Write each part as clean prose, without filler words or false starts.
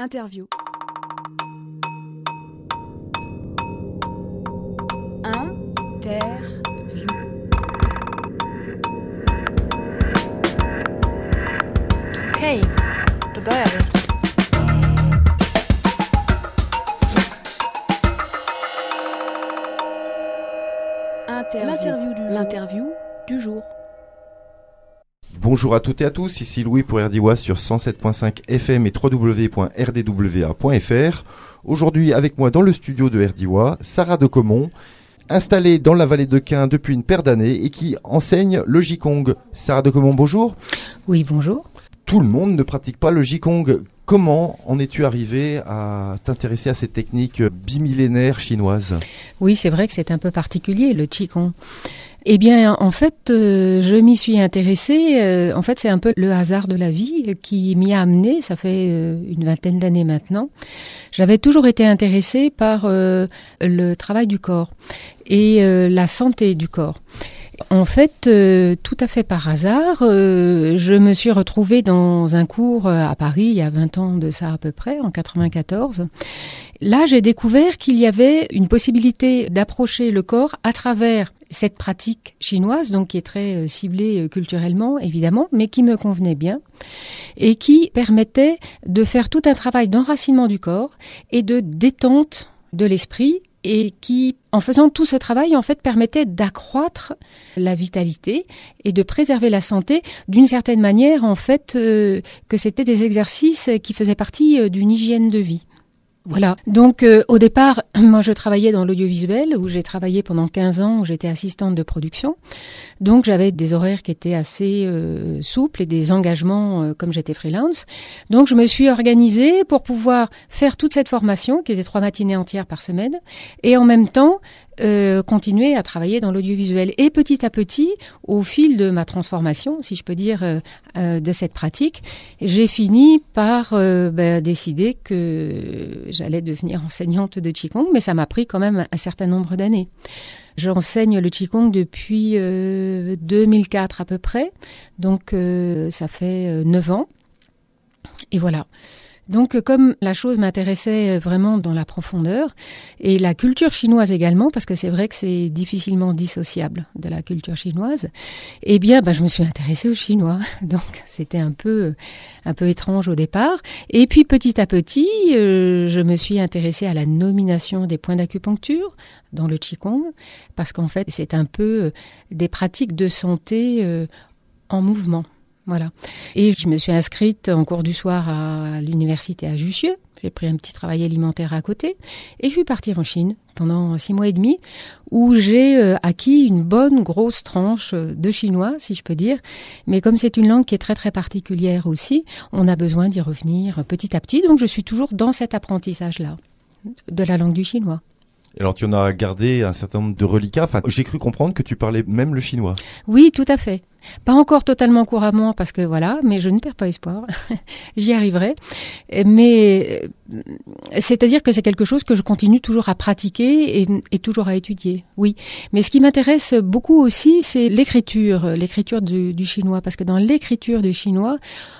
Interview. Interview. Okay, då börjar vi. L'interview du jour. Bonjour à toutes et à tous, ici Louis pour RDWA sur 107.5 FM et www.rdwa.fr. Aujourd'hui avec moi dans le studio de RDWA, Sarah de Caumont, installée dans la vallée de Quin depuis une paire d'années et qui enseigne le Qigong. Sarah de Caumont, bonjour. Oui, bonjour. Tout le monde ne pratique pas le Qigong. Comment en es-tu arrivée à t'intéresser à cette technique bimillénaire chinoise ? Oui, c'est vrai que c'est un peu particulier, le Qigong. Eh bien, en fait, je m'y suis intéressée. En fait, c'est un peu le hasard de la vie qui m'y a amenée. Ça fait une vingtaine d'années maintenant. J'avais toujours été intéressée par le travail du corps et la santé du corps. En fait, tout à fait par hasard, je me suis retrouvée dans un cours à Paris, il y a 20 ans de ça à peu près, en 94. Là, j'ai découvert qu'il y avait une possibilité d'approcher le corps à travers cette pratique chinoise, donc qui est très ciblée culturellement, évidemment, mais qui me convenait bien, et qui permettait de faire tout un travail d'enracinement du corps et de détente de l'esprit, et qui, en faisant tout ce travail, en fait, permettait d'accroître la vitalité et de préserver la santé d'une certaine manière, en fait, que c'était des exercices qui faisaient partie d'une hygiène de vie. Voilà. Donc, au départ, moi, je travaillais dans l'audiovisuel, où j'ai travaillé pendant 15 ans, où j'étais assistante de production. Donc, j'avais des horaires qui étaient assez souples et des engagements comme j'étais freelance. Donc, je me suis organisée pour pouvoir faire toute cette formation, qui était 3 matinées entières par semaine, et en même temps, continuer à travailler dans l'audiovisuel. Et petit à petit, au fil de ma transformation, si je peux dire, de cette pratique, j'ai fini par décider que j'allais devenir enseignante de Qigong, mais ça m'a pris quand même un certain nombre d'années. J'enseigne le Qigong depuis 2004 à peu près, donc ça fait 9 ans. Et voilà. Donc, comme la chose m'intéressait vraiment dans la profondeur, et la culture chinoise également, parce que c'est vrai que c'est difficilement dissociable de la culture chinoise, eh bien, je me suis intéressée aux Chinois. Donc, c'était un peu étrange au départ. Et puis, petit à petit, je me suis intéressée à la nomination des points d'acupuncture dans le Qigong, parce qu'en fait, c'est un peu des pratiques de santé en mouvement. Voilà. Et je me suis inscrite en cours du soir à l'université à Jussieu. J'ai pris un petit travail alimentaire à côté. Et je suis partie en Chine pendant 6 mois et demi, où j'ai acquis une bonne grosse tranche de chinois, si je peux dire. Mais comme c'est une langue qui est très très particulière aussi, on a besoin d'y revenir petit à petit. Donc je suis toujours dans cet apprentissage-là de la langue du chinois. Alors tu en as gardé un certain nombre de reliquats. Enfin, j'ai cru comprendre que tu parlais même le chinois. Oui, tout à fait. Pas encore totalement couramment parce que voilà, mais je ne perds pas espoir. J'y arriverai. Mais c'est-à-dire que c'est quelque chose que je continue toujours à pratiquer et toujours à étudier. Oui. Mais ce qui m'intéresse beaucoup aussi, c'est l'écriture du chinois, parce que dans l'écriture du chinois,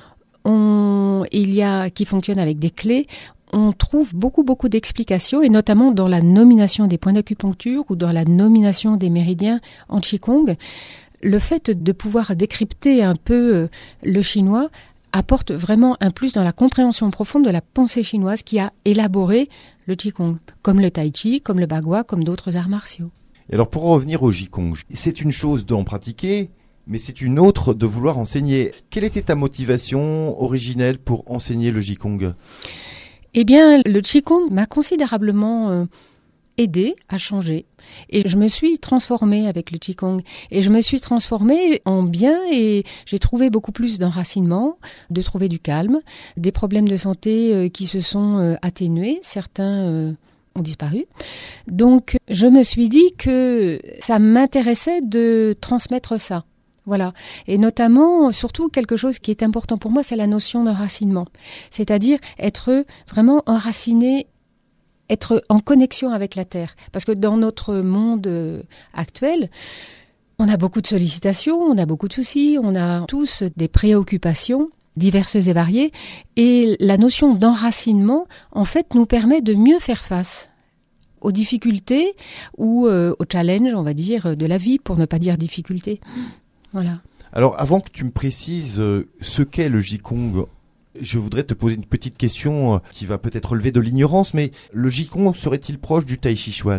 qui fonctionne avec des clés. On trouve beaucoup d'explications, et notamment dans la nomination des points d'acupuncture ou dans la nomination des méridiens en Qigong. Le fait de pouvoir décrypter un peu le chinois apporte vraiment un plus dans la compréhension profonde de la pensée chinoise qui a élaboré le Qigong, comme le Tai Chi, comme le Bagua, comme d'autres arts martiaux. Et alors pour revenir au Qigong, c'est une chose d'en pratiquer, mais c'est une autre de vouloir enseigner. Quelle était ta motivation originelle pour enseigner le Qigong ? Eh bien, le Qigong m'a considérablement aidé à changer. Et je me suis transformée avec le Qigong. Et je me suis transformée en bien, et j'ai trouvé beaucoup plus d'enracinement, de trouver du calme, des problèmes de santé qui se sont atténués. Certains ont disparu. Donc, je me suis dit que ça m'intéressait de transmettre ça. Voilà. Et notamment, surtout, quelque chose qui est important pour moi, c'est la notion d'enracinement. C'est-à-dire être vraiment enraciné, être en connexion avec la terre. Parce que dans notre monde actuel, on a beaucoup de sollicitations, on a beaucoup de soucis, on a tous des préoccupations. diverses et variées. Et la notion d'enracinement, en fait, nous permet de mieux faire face aux difficultés ou aux challenges, on va dire, de la vie, pour ne pas dire difficultés. Voilà. Alors, avant que tu me précises ce qu'est le Qigong, je voudrais te poser une petite question qui va peut-être relever de l'ignorance, mais le Qigong serait-il proche du Tai Chi Chuan ?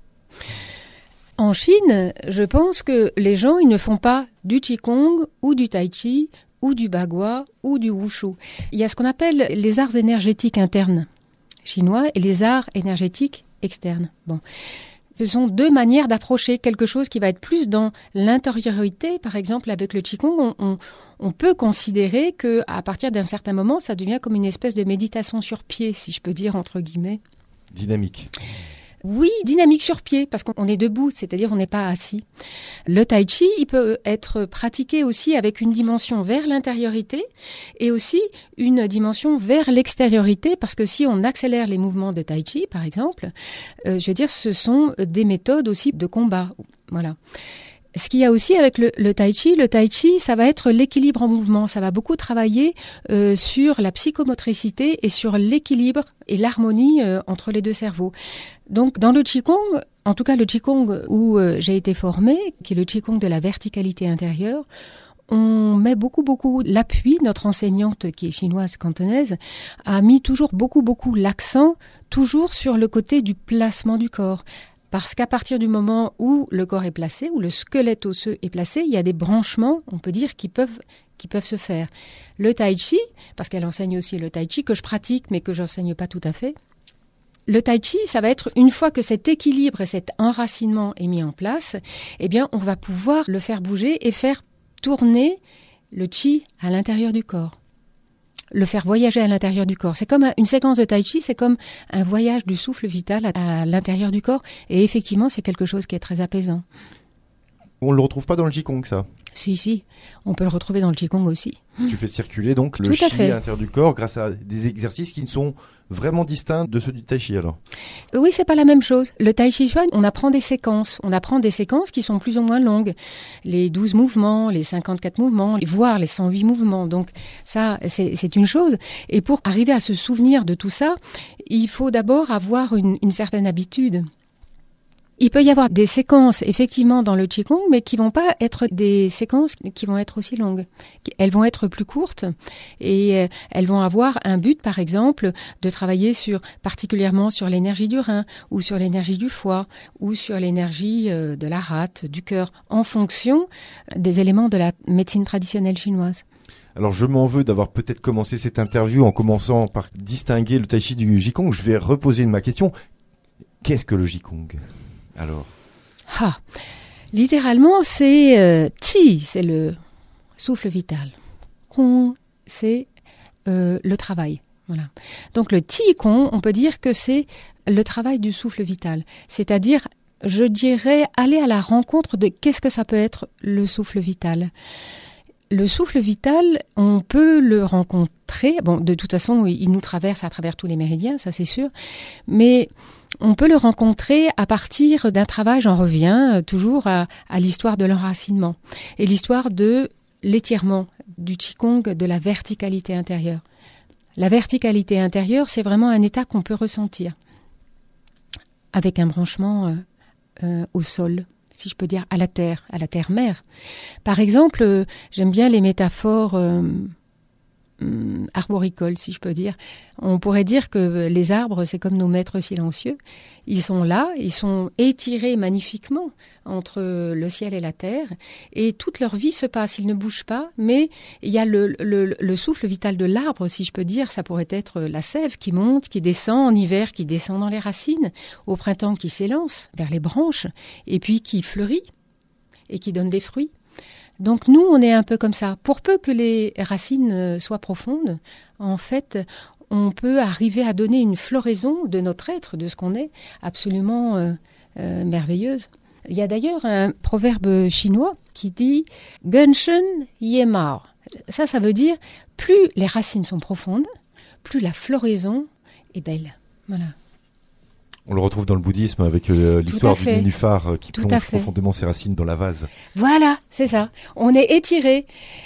En Chine, je pense que les gens, ils ne font pas du Qigong ou du Tai Chi ou du Bagua ou du Wushu. Il y a ce qu'on appelle les arts énergétiques internes chinois et les arts énergétiques externes. Bon. Ce sont deux manières d'approcher quelque chose qui va être plus dans l'intériorité. Par exemple, avec le Qigong, on peut considérer qu'à partir d'un certain moment, ça devient comme une espèce de méditation sur pied, si je peux dire, entre guillemets. Dynamique. Oui, dynamique sur pied, parce qu'on est debout, c'est-à-dire on n'est pas assis. Le tai chi, il peut être pratiqué aussi avec une dimension vers l'intériorité et aussi une dimension vers l'extériorité, parce que si on accélère les mouvements de tai chi, par exemple, je veux dire, ce sont des méthodes aussi de combat. Voilà. Ce qu'il y a aussi avec le tai chi, ça va être l'équilibre en mouvement. Ça va beaucoup travailler sur la psychomotricité et sur l'équilibre et l'harmonie entre les deux cerveaux. Donc, dans le Qigong, en tout cas le Qigong où j'ai été formée, qui est le Qigong de la verticalité intérieure, on met beaucoup l'appui. Notre enseignante, qui est chinoise cantonaise, a mis toujours beaucoup l'accent, toujours sur le côté du placement du corps. Parce qu'à partir du moment où le corps est placé, où le squelette osseux est placé, il y a des branchements, on peut dire, qui peuvent se faire. Le tai chi, parce qu'elle enseigne aussi le tai chi, que je pratique, mais que je n'enseigne pas tout à fait. Le tai chi, ça va être, une fois que cet équilibre et cet enracinement est mis en place, eh bien, on va pouvoir le faire bouger et faire tourner le chi à l'intérieur du corps. Le faire voyager à l'intérieur du corps. C'est comme une séquence de tai chi, c'est comme un voyage du souffle vital à l'intérieur du corps. Et effectivement, c'est quelque chose qui est très apaisant. On ne le retrouve pas dans le Qigong, ça ? Si. On peut le retrouver dans le Qigong aussi. Tu fais circuler donc le chi à l'intérieur du corps grâce à des exercices qui ne sont vraiment distincts de ceux du tai chi, alors ? Oui, c'est pas la même chose. Le tai chi chuan, on apprend des séquences. On apprend des séquences qui sont plus ou moins longues. Les 12 mouvements, les 54 mouvements, voire les 108 mouvements. Donc ça, c'est une chose. Et pour arriver à se souvenir de tout ça, il faut d'abord avoir une certaine habitude. Il peut y avoir des séquences, effectivement, dans le Qigong, mais qui vont pas être des séquences qui vont être aussi longues. Elles vont être plus courtes et elles vont avoir un but, par exemple, de travailler particulièrement sur l'énergie du rein ou sur l'énergie du foie ou sur l'énergie de la rate, du cœur, en fonction des éléments de la médecine traditionnelle chinoise. Alors je m'en veux d'avoir peut-être commencé cette interview en commençant par distinguer le tai chi du Qigong. Je vais reposer ma question. Qu'est-ce que le Qigong ? Alors, littéralement, c'est Qi, c'est le souffle vital. Kong, c'est le travail. Voilà. Donc le Qi Kong, on peut dire que c'est le travail du souffle vital. C'est-à-dire, je dirais, aller à la rencontre de qu'est-ce que ça peut être le souffle vital. Le souffle vital, on peut le rencontrer. Bon, de toute façon, il nous traverse à travers tous les méridiens, ça c'est sûr. Mais on peut le rencontrer à partir d'un travail, j'en reviens toujours à l'histoire de l'enracinement et l'histoire de l'étirement du Qigong, de la verticalité intérieure. La verticalité intérieure, c'est vraiment un état qu'on peut ressentir avec un branchement au sol, si je peux dire, à la terre-mère. Par exemple, j'aime bien les métaphores arboricoles, si je peux dire. On pourrait dire que les arbres, c'est comme nos maîtres silencieux. Ils sont là, ils sont étirés magnifiquement entre le ciel et la terre, et toute leur vie se passe, ils ne bougent pas, mais il y a le souffle vital de l'arbre, si je peux dire, ça pourrait être la sève qui monte, qui descend en hiver, qui descend dans les racines, au printemps qui s'élance vers les branches, et puis qui fleurit, et qui donne des fruits. Donc nous, on est un peu comme ça. Pour peu que les racines soient profondes, en fait, on peut arriver à donner une floraison de notre être, de ce qu'on est, absolument merveilleuse. Il y a d'ailleurs un proverbe chinois qui dit « Genshen Yemao ». Ça veut dire plus les racines sont profondes, plus la floraison est belle. Voilà. On le retrouve dans le bouddhisme avec l'histoire du nénuphar qui plonge profondément ses racines dans la vase. Voilà, c'est ça. On est étiré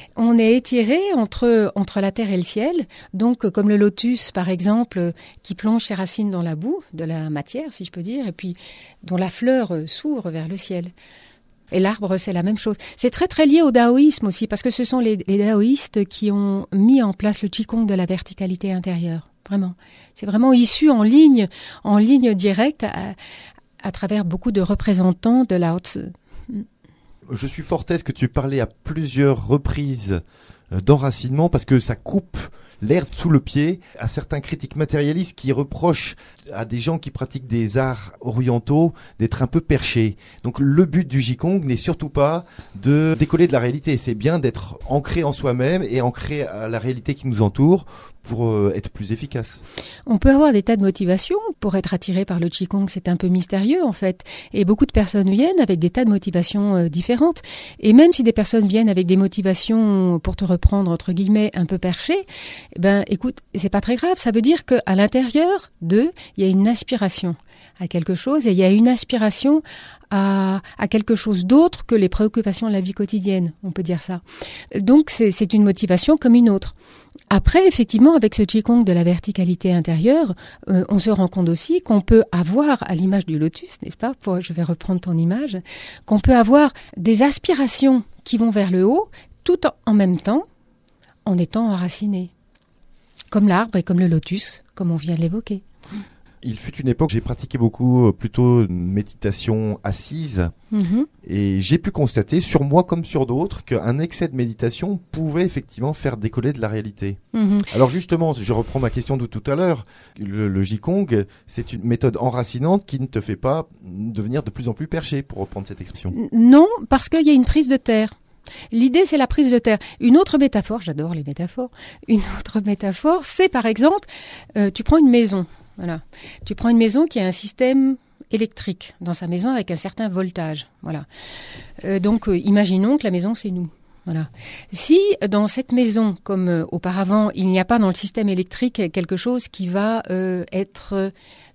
entre la terre et le ciel. Donc, comme le lotus, par exemple, qui plonge ses racines dans la boue, de la matière, si je peux dire, et puis dont la fleur s'ouvre vers le ciel. Et l'arbre, c'est la même chose. C'est très très lié au taoïsme aussi, parce que ce sont les taoïstes qui ont mis en place le qigong de la verticalité intérieure. Vraiment. C'est vraiment issu en ligne directe à travers beaucoup de représentants de Lao Tzu. Je suis fort aise que tu parlais à plusieurs reprises d'enracinement parce que ça coupe l'herbe sous le pied à certains critiques matérialistes qui reprochent à des gens qui pratiquent des arts orientaux d'être un peu perchés. Donc le but du Qigong n'est surtout pas de décoller de la réalité, c'est bien d'être ancré en soi-même et ancré à la réalité qui nous entoure pour être plus efficace. On peut avoir des tas de motivations pour être attiré par le Qigong, c'est un peu mystérieux en fait. Et beaucoup de personnes viennent avec des tas de motivations différentes. Et même si des personnes viennent avec des motivations, pour te reprendre entre guillemets, un peu perchées, ben écoute, c'est pas très grave. Ça veut dire qu'à l'intérieur d'eux, il y a une aspiration à quelque chose et il y a une aspiration à quelque chose d'autre que les préoccupations de la vie quotidienne, on peut dire ça. Donc c'est une motivation comme une autre. Après, effectivement, avec ce Qigong de la verticalité intérieure, on se rend compte aussi qu'on peut avoir, à l'image du lotus, n'est-ce pas, je vais reprendre ton image, qu'on peut avoir des aspirations qui vont vers le haut, tout en même temps, en étant enraciné. Comme l'arbre et comme le lotus, comme on vient de l'évoquer. Il fut une époque, j'ai pratiqué beaucoup plutôt une méditation assise et j'ai pu constater sur moi comme sur d'autres qu'un excès de méditation pouvait effectivement faire décoller de la réalité. Alors justement, je reprends ma question de tout à l'heure, le Qigong, c'est une méthode enracinante qui ne te fait pas devenir de plus en plus perché, pour reprendre cette expression. Non, parce qu'il y a une prise de terre. L'idée, c'est la prise de terre. Une autre métaphore, j'adore les métaphores, une autre métaphore, c'est par exemple, tu prends une maison. Voilà. Tu prends une maison qui a un système électrique dans sa maison avec un certain voltage. Voilà. Donc, imaginons que la maison, c'est nous. Voilà. Si dans cette maison, comme auparavant, il n'y a pas dans le système électrique quelque chose qui va être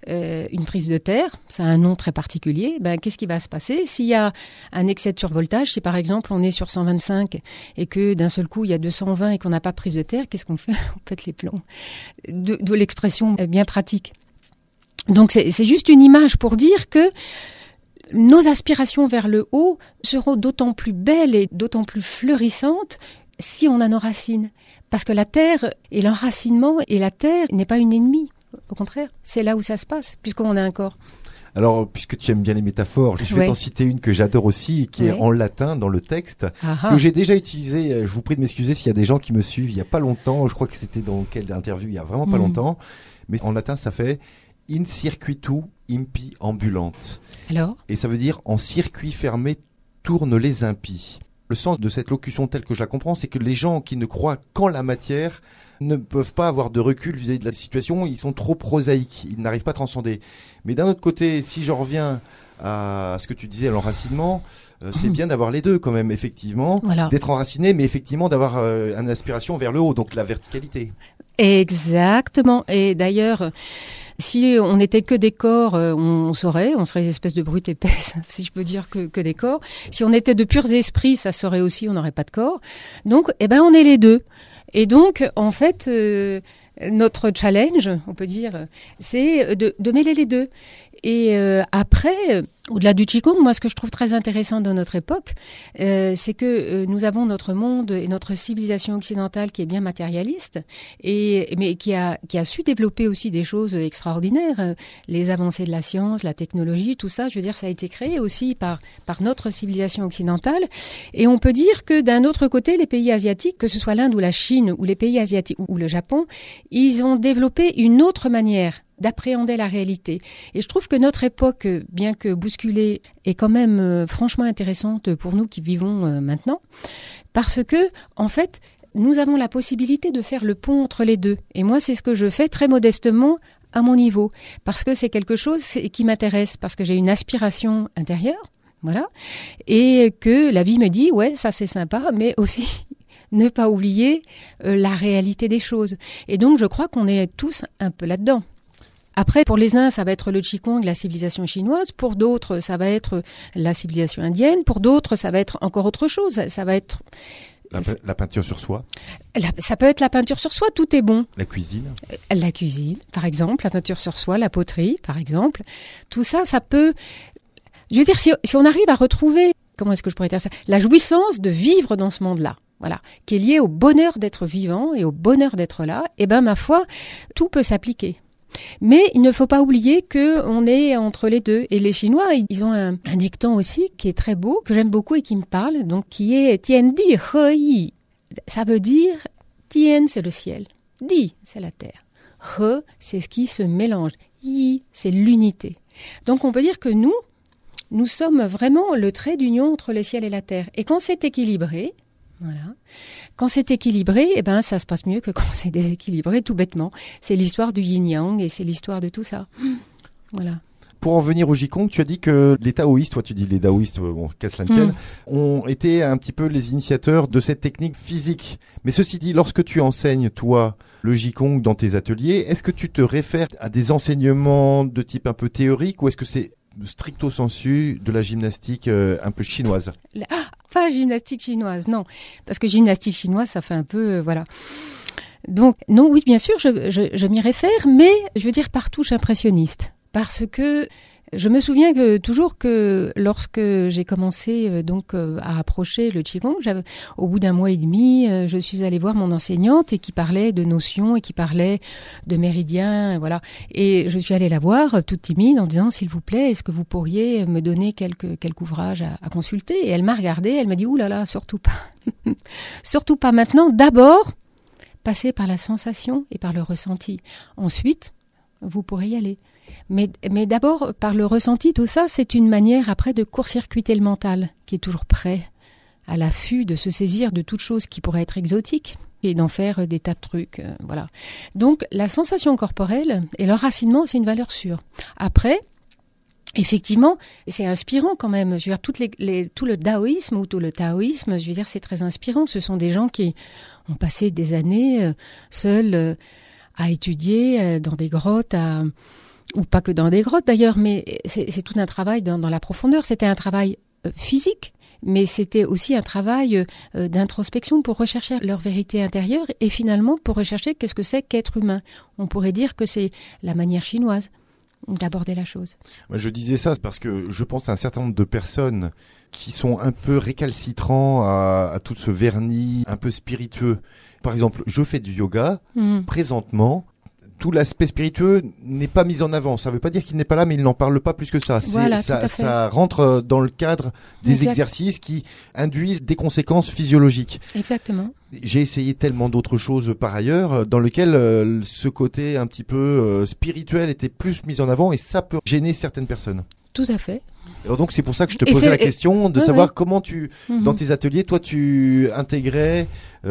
une prise de terre, ça a un nom très particulier, ben, qu'est-ce qui va se passer s'il y a un excès de survoltage? Si par exemple on est sur 125 et que d'un seul coup il y a 220 et qu'on n'a pas de prise de terre, qu'est-ce qu'on fait? On pète les plombs. De l'expression bien pratique. Donc c'est juste une image pour dire que nos aspirations vers le haut seront d'autant plus belles et d'autant plus fleurissantes si on a nos racines. Parce que la terre et l'enracinement et la terre n'est pas une ennemie. Au contraire, c'est là où ça se passe, puisqu'on a un corps. Alors, puisque tu aimes bien les métaphores, je vais t'en citer une que j'adore aussi, qui est en latin dans le texte, que j'ai déjà utilisée. Je vous prie de m'excuser s'il y a des gens qui me suivent il n'y a pas longtemps. Je crois que c'était dans quelle interview il y a vraiment pas longtemps. Mais en latin, ça fait « in circuitu impi ambulante ». Alors ? Et ça veut dire « en circuit fermé tournent les impies ». Le sens de cette locution telle que je la comprends, c'est que les gens qui ne croient qu'en la matière ne peuvent pas avoir de recul vis-à-vis de la situation, ils sont trop prosaïques, ils n'arrivent pas à transcender. Mais d'un autre côté, si je reviens à ce que tu disais, l'enracinement, c'est bien d'avoir les deux quand même, effectivement, d'être enraciné, mais effectivement d'avoir une aspiration vers le haut, donc la verticalité. Exactement, et d'ailleurs... Si on n'était que des corps, on serait des espèces de brutes épaisses, si je peux dire que des corps. Si on était de purs esprits, ça serait aussi, on n'aurait pas de corps. Donc, on est les deux. Et donc, en fait, notre challenge, on peut dire, c'est de mêler les deux. Et après, au-delà du Qigong, moi, ce que je trouve très intéressant dans notre époque, c'est que nous avons notre monde et notre civilisation occidentale qui est bien matérialiste, mais qui a su développer aussi des choses extraordinaires. Les avancées de la science, la technologie, tout ça, je veux dire, ça a été créé aussi par notre civilisation occidentale. Et on peut dire que d'un autre côté, les pays asiatiques, que ce soit l'Inde ou la Chine, ou les pays asiatiques ou le Japon, ils ont développé une autre manière d'appréhender la réalité. Et je trouve que notre époque, bien que bousculée, est quand même franchement intéressante pour nous qui vivons maintenant, parce que, en fait, nous avons la possibilité de faire le pont entre les deux. Et moi, c'est ce que je fais très modestement à mon niveau, parce que c'est quelque chose qui m'intéresse, parce que j'ai une aspiration intérieure, voilà, et que la vie me dit, ouais, ça c'est sympa, mais aussi... ne pas oublier la réalité des choses. Et donc, je crois qu'on est tous un peu là-dedans. Après, pour les uns, ça va être le Qigong, la civilisation chinoise. Pour d'autres, ça va être la civilisation indienne. Pour d'autres, ça va être encore autre chose. Ça va être... La peinture sur soie. Ça peut être la peinture sur soie, tout est bon. La cuisine. La cuisine, par exemple, la peinture sur soie, la poterie, par exemple. Tout ça, ça peut... Je veux dire, si on arrive à retrouver, comment est-ce que je pourrais dire ça, la jouissance de vivre dans ce monde-là, voilà, qui est liée au bonheur d'être vivant et au bonheur d'être là, eh ben, ma foi, tout peut s'appliquer. Mais il ne faut pas oublier qu'on est entre les deux. Et les Chinois, ils ont un dicton aussi qui est très beau, que j'aime beaucoup et qui me parle, donc qui est Tian Di He Yi. Ça veut dire Tian, c'est le ciel. Di, c'est la terre. He, c'est ce qui se mélange. Yi, c'est l'unité. Donc on peut dire que nous sommes vraiment le trait d'union entre le ciel et la terre. Et quand c'est équilibré, voilà. Quand c'est équilibré, eh ben, ça se passe mieux que quand c'est déséquilibré, tout bêtement. C'est l'histoire du yin-yang et c'est l'histoire de tout ça. Voilà. Pour en venir au Qigong, tu as dit que les taoïstes, toi tu dis les taoïstes, bon, qu'à cela ne tienne, ont été un petit peu les initiateurs de cette technique physique. Mais ceci dit, lorsque tu enseignes, toi, le Qigong dans tes ateliers, est-ce que tu te réfères à des enseignements de type un peu théorique ou est-ce que c'est stricto sensu de la gymnastique un peu chinoise? Pas gymnastique chinoise, non. Parce que gymnastique chinoise, ça fait un peu... voilà. Donc, non, oui, bien sûr, je m'y réfère, mais je veux dire par touche impressionniste. Parce que je me souviens toujours que lorsque j'ai commencé à approcher le Qigong, au bout d'un mois et demi, je suis allée voir mon enseignante et qui parlait de notions et qui parlait de méridiens, voilà. Et je suis allée la voir toute timide en disant s'il vous plaît, est-ce que vous pourriez me donner quelques ouvrages à consulter? Et elle m'a regardée, elle m'a dit ouh là là, surtout pas, surtout pas maintenant. D'abord, passez par la sensation et par le ressenti. Ensuite, vous pourrez y aller. Mais d'abord, par le ressenti, tout ça, c'est une manière après de court-circuiter le mental, qui est toujours prêt, à l'affût de se saisir de toute chose qui pourrait être exotique et d'en faire des tas de trucs. Voilà. Donc, la sensation corporelle et l'enracinement, c'est une valeur sûre. Après, effectivement, c'est inspirant quand même. Je veux dire, tout le taoïsme ou tout le taoïsme, je veux dire, c'est très inspirant. Ce sont des gens qui ont passé des années seuls à étudier dans des grottes, ou pas que dans des grottes d'ailleurs, mais c'est tout un travail dans la profondeur. C'était un travail physique, mais c'était aussi un travail d'introspection pour rechercher leur vérité intérieure et finalement pour rechercher qu'est-ce que c'est qu'être humain. On pourrait dire que c'est la manière chinoise d'aborder la chose. Je disais ça parce que je pense à un certain nombre de personnes qui sont un peu récalcitrants à tout ce vernis un peu spiritueux. Par exemple, je fais du yoga, présentement, tout l'aspect spiritueux n'est pas mis en avant. Ça ne veut pas dire qu'il n'est pas là, mais il n'en parle pas plus que ça. Voilà, ça rentre dans le cadre des exercices qui induisent des conséquences physiologiques. Exactement. J'ai essayé tellement d'autres choses par ailleurs, dans lesquelles ce côté un petit peu spirituel était plus mis en avant, et ça peut gêner certaines personnes. Tout à fait. Alors donc c'est pour ça que je te posais la question de savoir comment dans tes ateliers, toi tu intégrais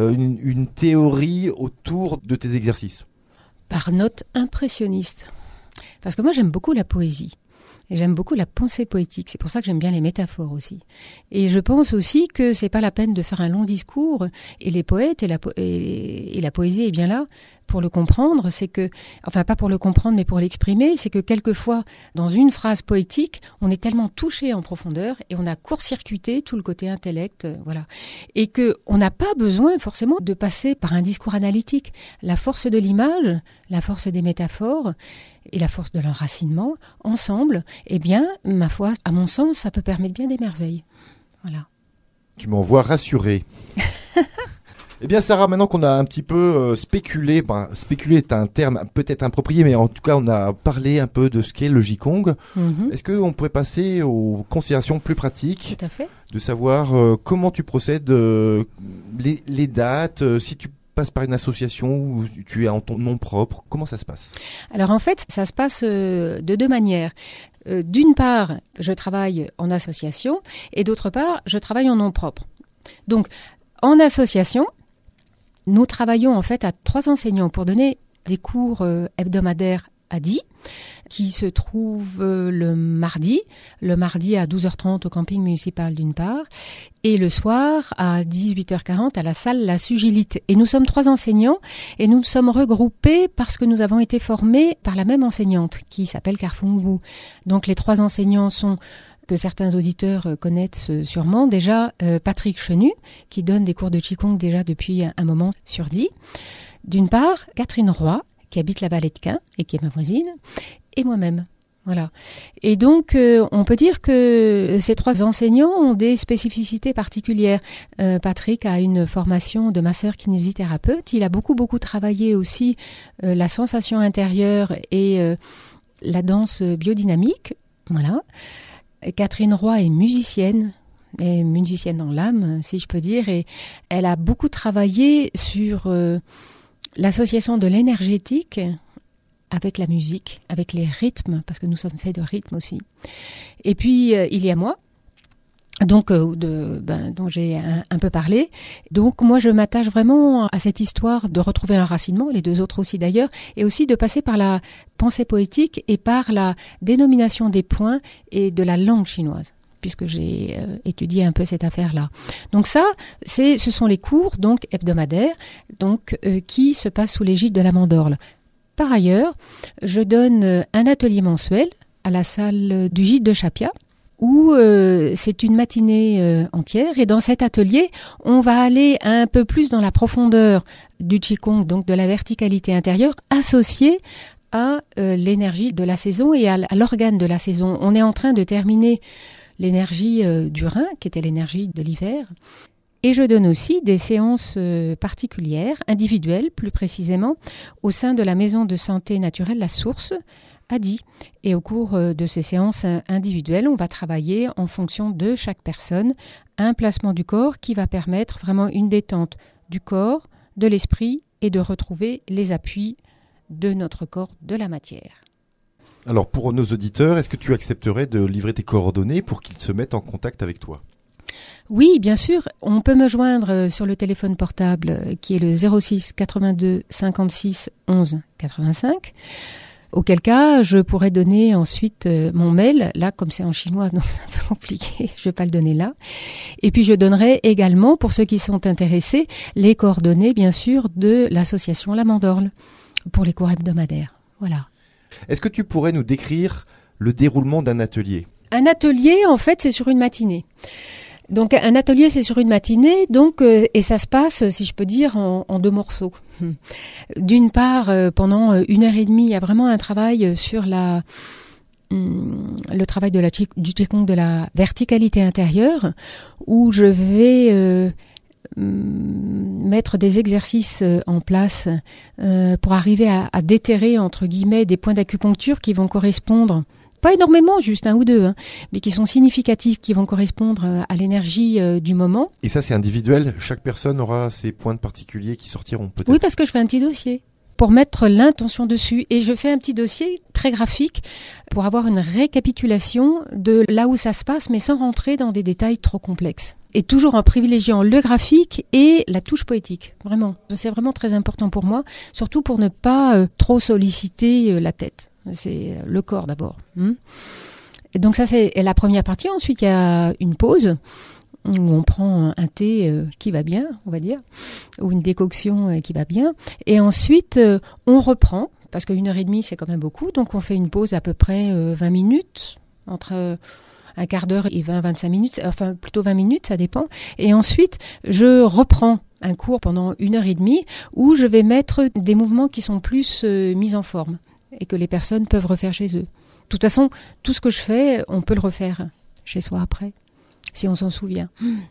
une théorie autour de tes exercices. Par note impressionniste. Parce que moi j'aime beaucoup la poésie. Et j'aime beaucoup la pensée poétique. C'est pour ça que j'aime bien les métaphores aussi. Et je pense aussi que c'est pas la peine de faire un long discours. Et les poètes et la poésie est bien là pour le comprendre. C'est que, enfin pas pour le comprendre, mais pour l'exprimer. C'est que quelquefois, dans une phrase poétique, on est tellement touché en profondeur et on a court-circuité tout le côté intellect, voilà. Et que on n'a pas besoin forcément de passer par un discours analytique. La force de l'image, la force des métaphores et la force de l'enracinement, ensemble, eh bien, ma foi, à mon sens, ça peut permettre bien des merveilles. Voilà. Tu m'envoies rassurée. Eh bien, Sarah, maintenant qu'on a un petit peu spéculé, spéculer est un terme peut-être improprié, mais en tout cas, on a parlé un peu de ce qu'est le Qigong. Est-ce qu'on pourrait passer aux considérations plus pratiques? Tout à fait. De savoir comment tu procèdes, les dates, si tu passes par une association ou tu es en ton nom propre, comment ça se passe? Alors en fait, ça se passe de deux manières. D'une part, je travaille en association et d'autre part, je travaille en nom propre. Donc, en association, nous travaillons en fait à 3 enseignants pour donner des cours hebdomadaires à 10. qui se trouve le mardi à 12h30 au camping municipal d'une part, et le soir à 18h40 à la salle La Sugilite. Et nous sommes 3 enseignants et nous nous sommes regroupés parce que nous avons été formés par la même enseignante qui s'appelle Carfungu. Donc les 3 enseignants sont, que certains auditeurs connaissent sûrement, déjà Patrick Chenu, qui donne des cours de Qigong déjà depuis un moment sur 10. D'une part, Catherine Roy, qui habite la Vallée de Quin et qui est ma voisine, et moi-même. Voilà. Et donc, on peut dire que ces 3 enseignants ont des spécificités particulières. Patrick a une formation de masseur-kinésithérapeute. Il a beaucoup travaillé aussi la sensation intérieure et la danse biodynamique. Voilà. Catherine Roy est musicienne dans l'âme, si je peux dire, et elle a beaucoup travaillé sur l'association de l'énergétique avec la musique, avec les rythmes, parce que nous sommes faits de rythmes aussi. Et puis, il y a moi, donc dont j'ai un peu parlé. Donc, moi, je m'attache vraiment à cette histoire de retrouver l'enracinement, les 2 autres aussi d'ailleurs, et aussi de passer par la pensée poétique et par la dénomination des points et de la langue chinoise, puisque j'ai étudié un peu cette affaire-là. Donc ça, ce sont les cours donc hebdomadaires qui se passent sous l'égide de la Mandorle. Par ailleurs, je donne un atelier mensuel à la salle du Gîte de Chapia, où c'est une matinée entière. Et dans cet atelier, on va aller un peu plus dans la profondeur du Qigong, donc de la verticalité intérieure, associée à l'énergie de la saison et à l'organe de la saison. On est en train de terminer l'énergie du rein, qui était l'énergie de l'hiver. Et je donne aussi des séances particulières, individuelles plus précisément, au sein de la maison de santé naturelle La Source, à Die. Et au cours de ces séances individuelles, on va travailler en fonction de chaque personne un placement du corps qui va permettre vraiment une détente du corps, de l'esprit et de retrouver les appuis de notre corps, de la matière. Alors pour nos auditeurs, est-ce que tu accepterais de livrer tes coordonnées pour qu'ils se mettent en contact avec toi ? Oui, bien sûr. On peut me joindre sur le téléphone portable qui est le 06 82 56 11 85. Auquel cas, je pourrais donner ensuite mon mail. Là, comme c'est en chinois, donc c'est un peu compliqué, je vais pas le donner là. Et puis, je donnerai également, pour ceux qui sont intéressés, les coordonnées, bien sûr, de l'association La Mandorle pour les cours hebdomadaires. Voilà. Est-ce que tu pourrais nous décrire le déroulement d'un atelier ? Un atelier, en fait, c'est sur une matinée. Donc un atelier, c'est sur une matinée, et ça se passe, si je peux dire, en 2 morceaux. D'une part, pendant 1h30, il y a vraiment un travail sur le travail du Qigong de la verticalité intérieure, où je vais mettre des exercices en place pour arriver à déterrer, entre guillemets, des points d'acupuncture qui vont correspondre, pas énormément, juste 1 ou 2, mais qui sont significatifs, qui vont correspondre à l'énergie du moment. Et ça, c'est individuel ? Chaque personne aura ses points particuliers qui sortiront peut-être ? Oui, parce que je fais un petit dossier pour mettre l'intention dessus. Et je fais un petit dossier très graphique pour avoir une récapitulation de là où ça se passe, mais sans rentrer dans des détails trop complexes. Et toujours en privilégiant le graphique et la touche poétique. Vraiment. C'est vraiment très important pour moi, surtout pour ne pas trop solliciter la tête. C'est le corps d'abord. Et donc ça, c'est la première partie. Ensuite, il y a une pause où on prend un thé qui va bien, on va dire, ou une décoction qui va bien. Et ensuite, on reprend, parce qu'1h30, c'est quand même beaucoup. Donc, on fait une pause à peu près 20 minutes, entre un quart d'heure et 20-25 minutes, enfin plutôt 20 minutes, ça dépend. Et ensuite, je reprends un cours pendant 1h30 où je vais mettre des mouvements qui sont plus mis en forme et que les personnes peuvent refaire chez eux. De toute façon, tout ce que je fais, on peut le refaire chez soi après, si on s'en souvient.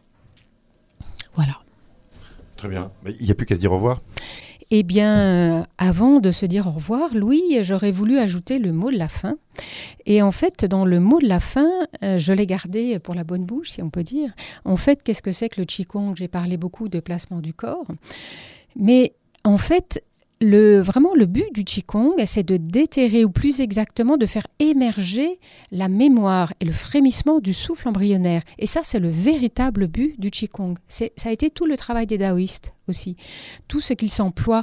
Voilà. Très bien. Mais il n'y a plus qu'à se dire au revoir. Eh bien, avant de se dire au revoir, Louis, j'aurais voulu ajouter le mot de la fin. Et en fait, dans le mot de la fin, je l'ai gardé pour la bonne bouche, si on peut dire. En fait, qu'est-ce que c'est que le Qigong ? J'ai parlé beaucoup de placement du corps. Mais en fait, vraiment le but du Qigong, c'est de déterrer, ou plus exactement de faire émerger la mémoire et le frémissement du souffle embryonnaire. Et ça, c'est le véritable but du Qigong. Ça a été tout le travail des taoïstes aussi. Tout ce qu'ils s'emploient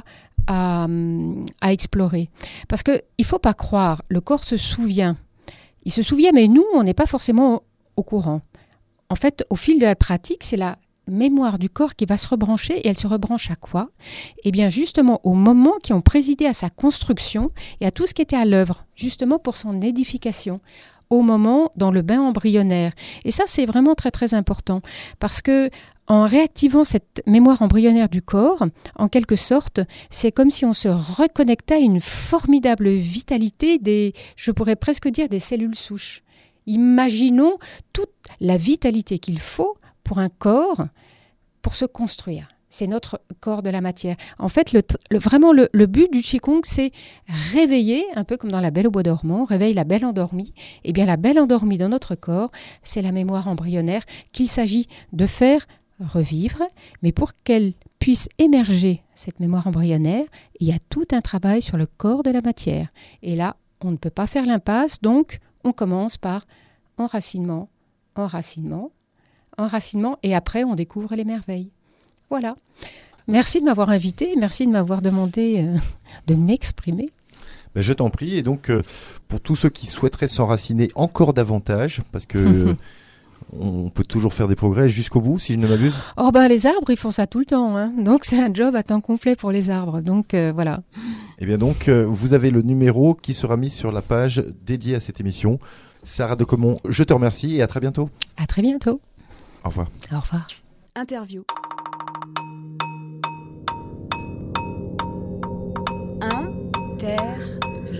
à explorer. Parce qu'il ne faut pas croire, le corps se souvient. Il se souvient, mais nous, on n'est pas forcément au courant. En fait, au fil de la pratique, c'est la mémoire du corps qui va se rebrancher, et elle se rebranche à quoi ? Eh bien, justement, aux moments qui ont présidé à sa construction et à tout ce qui était à l'œuvre, justement pour son édification, au moment dans le bain embryonnaire. Et ça, c'est vraiment très, très important, parce que en réactivant cette mémoire embryonnaire du corps, en quelque sorte, c'est comme si on se reconnectait à une formidable vitalité je pourrais presque dire, des cellules souches. Imaginons toute la vitalité qu'il faut pour un corps pour se construire. C'est notre corps de la matière. En fait, vraiment, le but du Qigong, c'est réveiller, un peu comme dans La Belle au bois dormant, réveille la belle endormie. Eh bien, la belle endormie dans notre corps, c'est la mémoire embryonnaire qu'il s'agit de faire revivre, mais pour qu'elle puisse émerger, cette mémoire embryonnaire, il y a tout un travail sur le corps de la matière. Et là, on ne peut pas faire l'impasse, donc on commence par enracinement, enracinement, enracinement, et après on découvre les merveilles. Voilà. Merci de m'avoir invité, merci de m'avoir demandé de m'exprimer. Ben, je t'en prie, et donc pour tous ceux qui souhaiteraient s'enraciner encore davantage, parce que on peut toujours faire des progrès jusqu'au bout, si je ne m'abuse. Oh ben les arbres, ils font ça tout le temps, hein. Donc c'est un job à temps complet pour les arbres, donc voilà. Eh bien donc, vous avez le numéro qui sera mis sur la page dédiée à cette émission. Sarah de Caumont, je te remercie et à très bientôt. À très bientôt. Au revoir. Au revoir. Interview. Interview.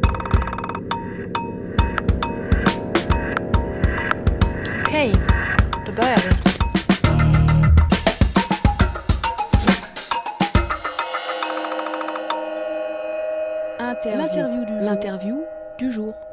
Okej, då börjar vi. L'interview du jour.